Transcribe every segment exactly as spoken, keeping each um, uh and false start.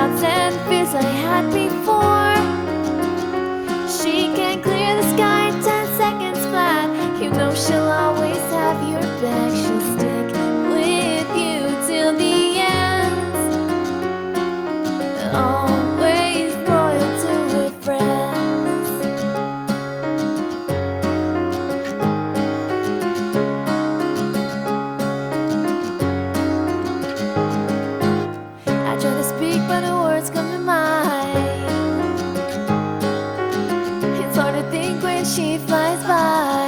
doubts and fears I had before. She can clear the sky in ten seconds flat. You know she'll always have your back. She'll stick with you till the end. Always loyal to her friends. I try to speak but the words come to mind. It's hard to think when she flies by.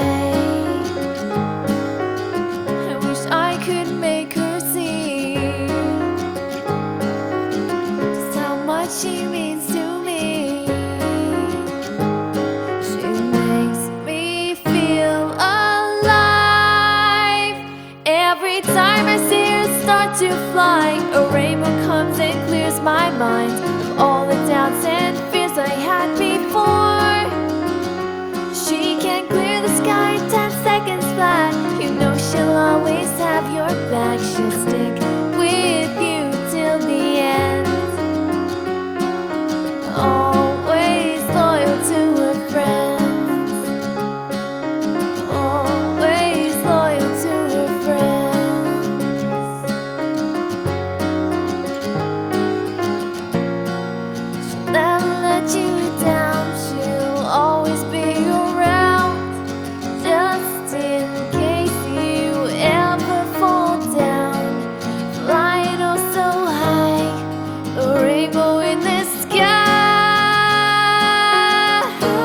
I wish I could make her see just how much she means to me. She makes me feel alive. Every time I see her start to fly, a rainbow comes and clears my mind of all the doubts and fears I had before. She can clear the sky in ten seconds flat. You know she'll always have your back. She'll stick with you till the end. Always loyal to her friends. Always loyal to her friends. She'll never let you down. She'll always be around, just in case you ever fall down. Flying oh so high, a rainbow in the sky.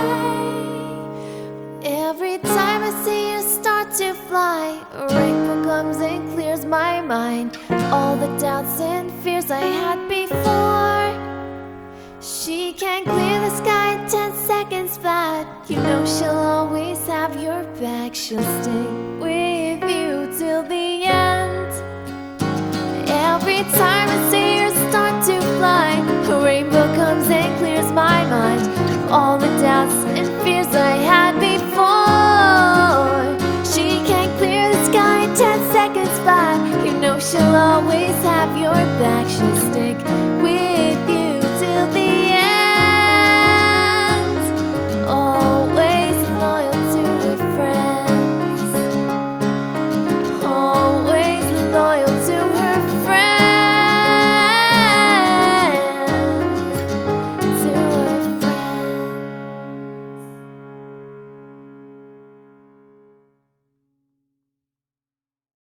Every time I see you start to fly, a rainbow comes and clears my mind. All the doubts and fears I had before. She can clear the sky in ten seconds flat. You know she'll always have your back. She'll stay with you till the end. Every time I see her start to fly, a rainbow comes and clears my mind of all the doubts and fears I had before. She can clear the sky in ten seconds flat. You know she'll always have your